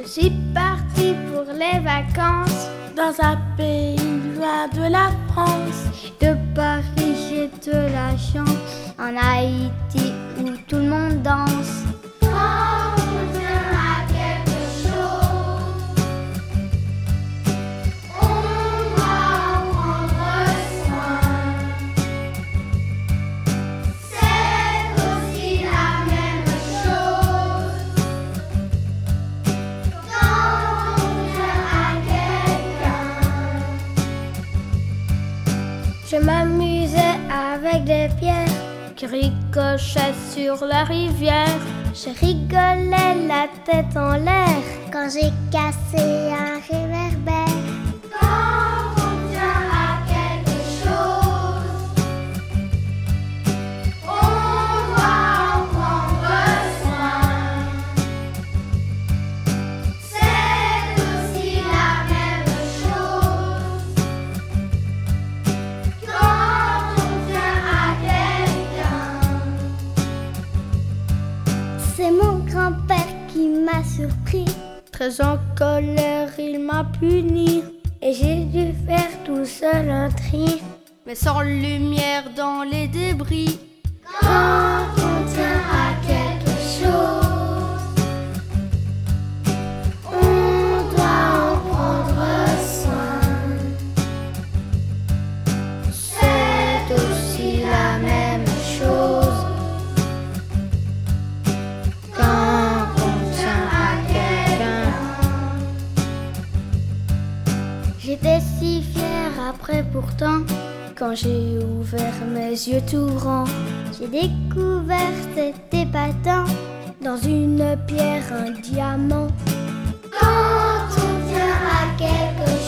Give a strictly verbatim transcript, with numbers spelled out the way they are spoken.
Je suis partie pour les vacances dans un pays loin de la France. De Paris, j'ai de la chance. En Haïti, où tout le monde danse. Quand on tient à quelque chose, on doit en prendre soin. C'est aussi la même chose quand on tient à quelqu'un. Je m'amusais avec des pierres qui ricochaient sur la rivière. Je rigolais la tête en l'air quand j'ai cassé un réverbère. Quand on tient à quelque chose, on doit en prendre soin. C'est aussi la même chose quand on tient à quelqu'un. C'est mon grand-père qui m'a surpris. Très en colère, il m'a puni. Et j'ai dû faire tout seul un tri, mais sans lumière dans les débris. Quand on tient à quelque chose, on doit en prendre soin. C'est aussi la même chose quand on tient à quelqu'un. J'étais si fière après pourtant, quand j'ai ouvert mes yeux tout grands, j'ai découvert cet épatant, dans une pierre un diamant. Quand on tient à quelque